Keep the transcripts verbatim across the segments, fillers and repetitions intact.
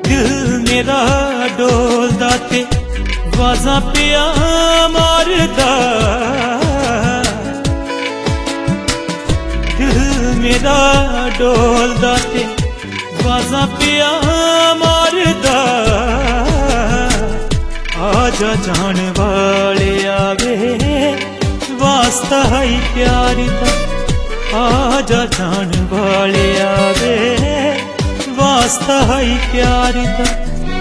दिल मेरा डोलदा ते वाजा पिया मारदा, दिल मेरा डोलदा ते वाजा पिया मारदा। आजा जान वाले आवे वास्ता है प्यार दा, आजा जान वाले आवे वास्ता है प्यार दा।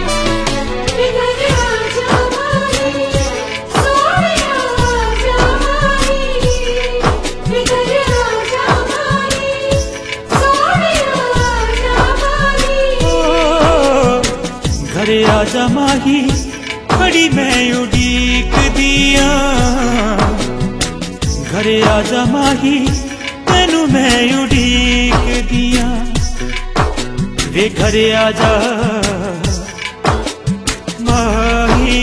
घरे आजा माही बड़ी मैं उड़ीक दिया, घरे आजा माही तेनू मैं उड़ीक दिया। वे घरे आजा माही।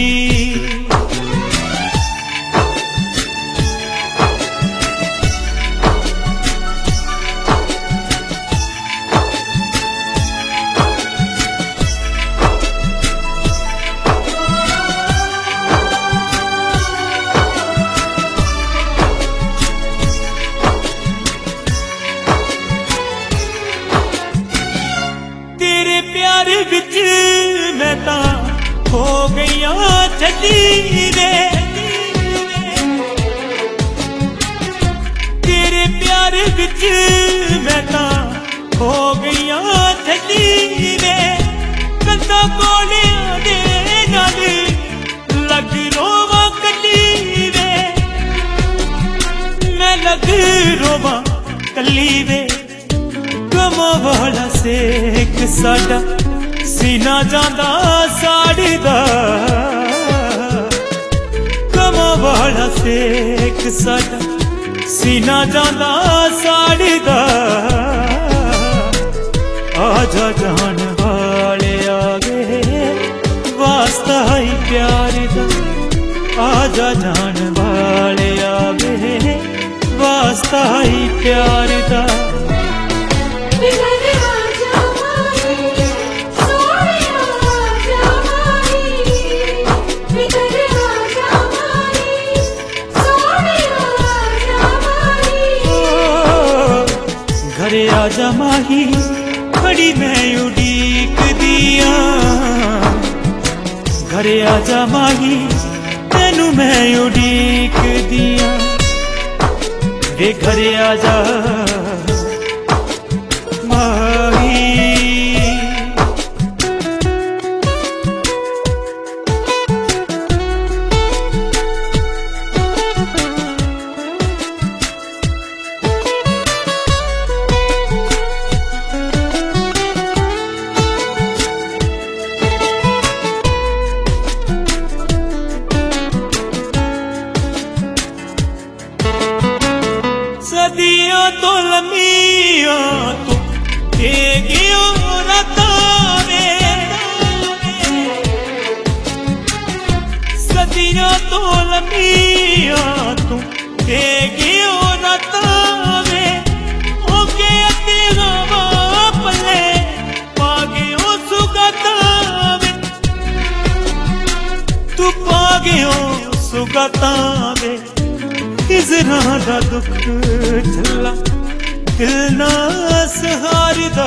प्यार विच मैं ता हो गईया छली रे, तेरे प्यार विच मैं ता हो गईया छली रे। कंधा कोलियां दे नाल लग रोवा कली वे, मैं लग रोवा कली वे। गमा वाला सेक साडा सीना जांदा साड़दा, गमा वाला सेक साडा सीना जांदा साड़दा। आजा जान वाले आगे वास्ता है प्यार दा, आजा जान वाले आगे वास्ता है प्यार दा। घरे आजा माही बड़ी मैं उड़ीक दिया, घरे आजा माही तेनू मैं उड़ीक दिया। वे घरे आजा माही। सदियां तो लम्मियां तू देगियो रातां वे, सदियां तो लम्मियां तू देगियो रातां वे। ओके अते हवा पले पागियो सुगतां वे, तू पागियो सुगतां वे। हिजरा दा दुख झल्ला दिल ना सहारदा,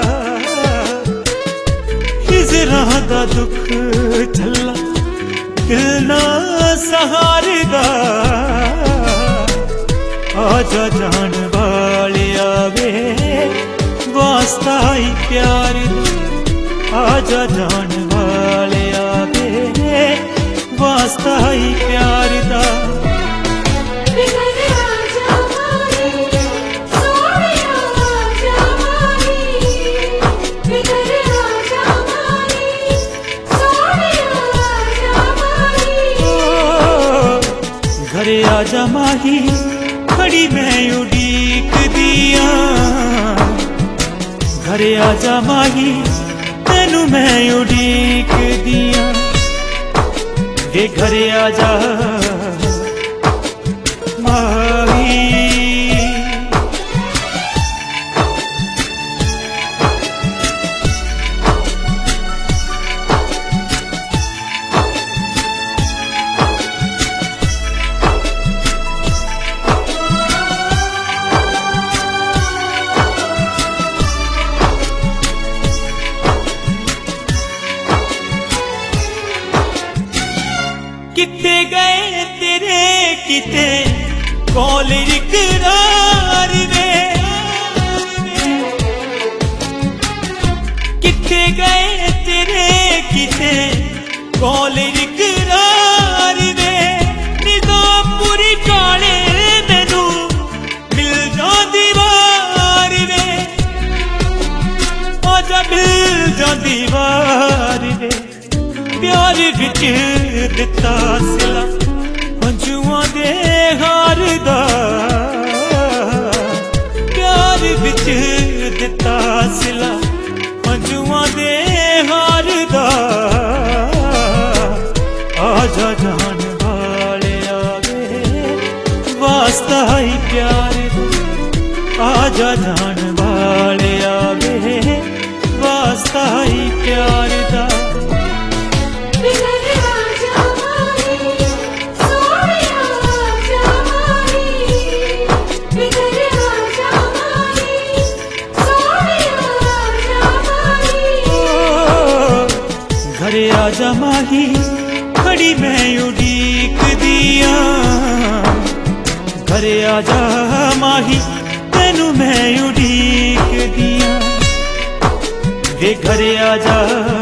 हिजरा दा दुख झल्ला दिल ना सहारदा। आजा जान वाले आवे वास्ता है प्यार दा, आजा जान वाले आवे वास्ता है प्यार दा। घरे आजा माही बड़ी मैं उड़ीक दिया, घरे आजा माही तेनू मैं उड़ीक दिया। वे घरे आजा माही। किथे गए तेरे किते कौल इकरार वे, किथे गए तेरे किते कौल इकरार वे। निजामपुरी काले मैनू मिल जांदी वार वे, आजा मिल जांदी वार वे। प्यार विच दिता सिला हंजुआं दे हार दा, प्यार विच दिता सिला हंजुआं दे हार दा। आजा जान वाले आवे वास्ता ही प्यार दा, आजा जान वाले आवे वास्ता ही प्यार दा। घरे आजा माही खड़ी मैं उड़ीक दिया, घरे आजा माही तेनू मैं उड़ीक दिया। वे घरे आजा